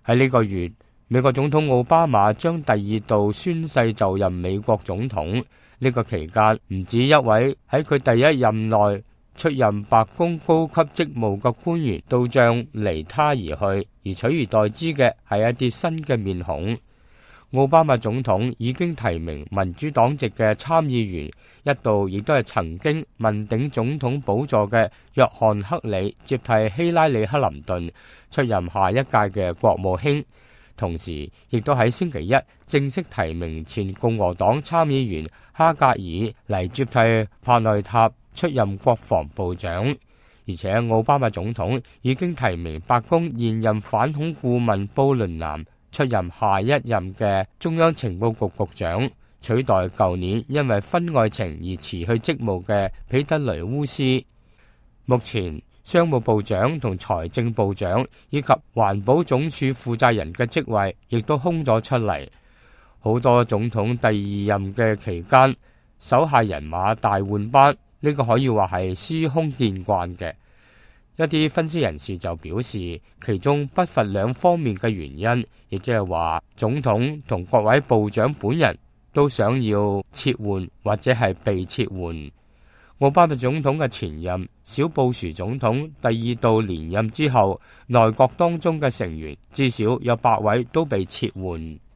喺呢個月，美國總統奧巴馬將第二度宣誓就任美國總統。呢個期間，唔止一位喺佢第一任內出任白宮高級職務嘅官員都將離他而去，而取而代之嘅係一啲新嘅面孔。奧巴馬總統已經提名民主黨籍嘅參議員，一度亦都係曾經問鼎總統寶座嘅約翰克里接替希拉里克林頓出任下一屆嘅國務卿，同時亦都喺星期一正式提名前共和黨參議員哈格爾嚟接替帕內塔出任國防部長。而且奧巴馬總統已經提名白宮現任反恐顧問布倫南出任下一任嘅中央情報局局長，取代舊年因為婚外情而辭去職務嘅彼得雷烏斯。目前商務部長同財政部長以及環保總署負責人嘅職位亦都空咗出嚟。好多總統第二任嘅期間，手下人馬大換班，呢個可以話係司空見慣嘅。一啲分析人士就表示，其中不乏兩方面嘅原因，亦即係話總統同各位部長本人都想要撤換或者係被撤換。奧巴馬總統嘅前任小布殊總統第二度連任之後，內閣當中嘅成員至少有8位都被撤換。